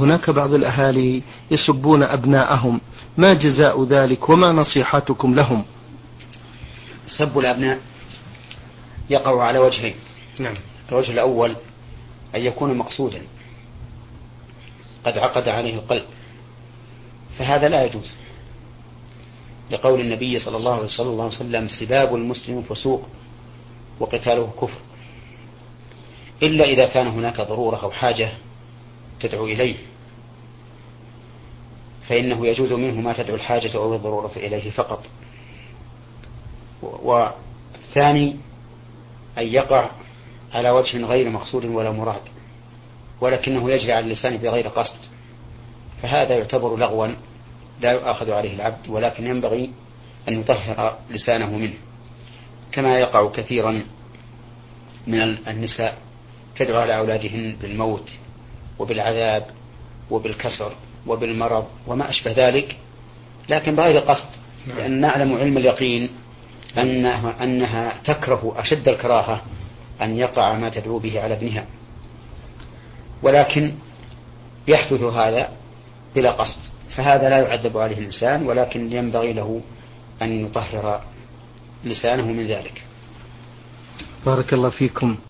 هناك بعض الأهالي يسبون أبناءهم، ما جزاء ذلك وما نصيحتكم لهم؟ سب الأبناء يقع على وجهين. نعم. الوجه الأول أن يكون مقصودا قد عقد عليه القلب، فهذا لا يجوز، لقول النبي صلى الله عليه وسلم: سباب المسلم فسوق وقتاله كفر، إلا إذا كان هناك ضرورة أو حاجة تدعو إليه، فإنه يجوز منه ما تدعو الحاجة أو الضرورة إليه فقط. والثاني أن يقع على وجه غير مقصود ولا مراد، ولكنه يجري على اللسان بغير قصد، فهذا يعتبر لغوا لا يؤاخذ عليه العبد، ولكن ينبغي أن يطهر لسانه منه، كما يقع كثيرا من النساء تدعو على أولادهن بالموت وبالعذاب وبالكسر وبالمرض وما أشبه ذلك، لكن بغير قصد، لأن نعلم علم اليقين أنها تكره أشد الكراهة أن يقع ما تدعو به على ابنها، ولكن يحدث هذا بلا قصد، فهذا لا يعذب عليه الإنسان، ولكن ينبغي له أن يطهر لسانه من ذلك. بارك الله فيكم.